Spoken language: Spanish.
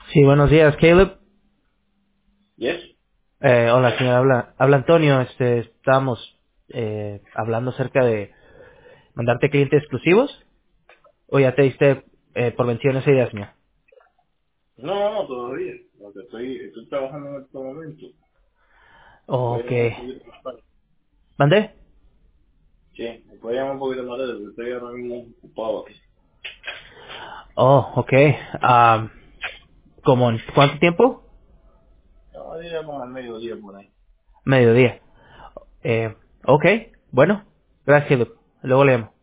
Sí, buenos días, Caleb. Yes. Hola, señor, habla Antonio. Estábamos hablando acerca de mandarte clientes exclusivos. ¿O ya te diste por vencido en esa idea, señor? No, no, todavía. Lo que estoy trabajando en este momento. Me Oh, puede ok. llamar un poquito más tarde. ¿Mandé? Sí, me puede llamar un poquito más tarde porque estoy ahora mismo ocupado aquí. Oh, ok. ¿Cómo en cuánto tiempo? No, diría como al mediodía por ahí. Mediodía. Ok, bueno. Gracias, Caleb. Luego le llamo.